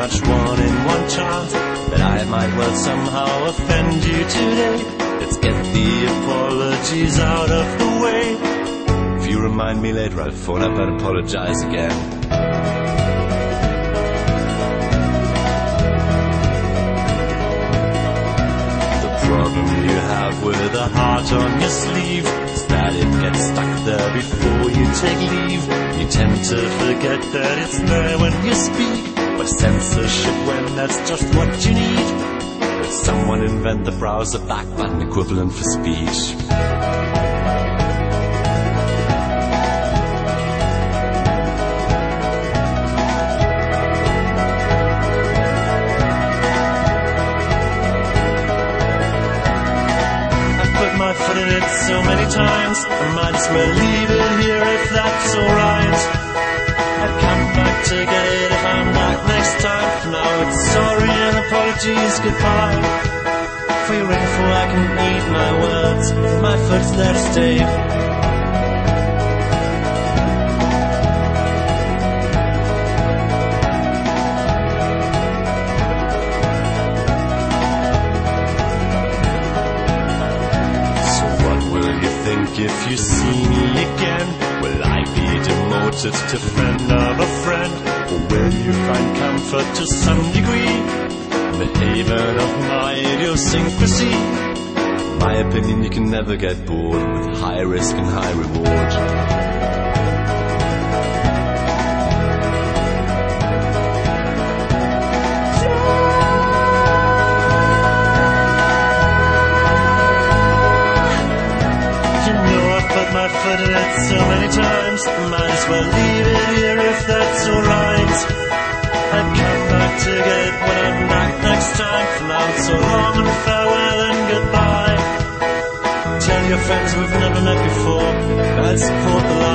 much 1 in 1 chance that I might well somehow offend you today. Let's get the apologies out of the way. If you remind me later, I'll phone up and apologize again. The problem you have with a heart on your sleeve is that it gets stuck there before you take leave. You tend to forget that it's there when you speak. But censorship when that's just what you need. Let someone invent the browser back button equivalent for speech. My foot in it so many times, I might as well leave it here if that's alright. I'll come back to get it if I'm back next time. For now it's sorry and apologies, goodbye. For your info I can eat my words, my foot's there to stay. If you see me again, will I be demoted to friend of a friend? Or will you find comfort to some degree in the haven of my idiosyncrasy? In my opinion, you can never get bored with high risk and high reward. My foot in it so many times, might as well leave it here if that's alright. I'd come back to get it when I'm back next time. For now it's so long and farewell and goodbye. Tell your friends we've never met before, I'd support the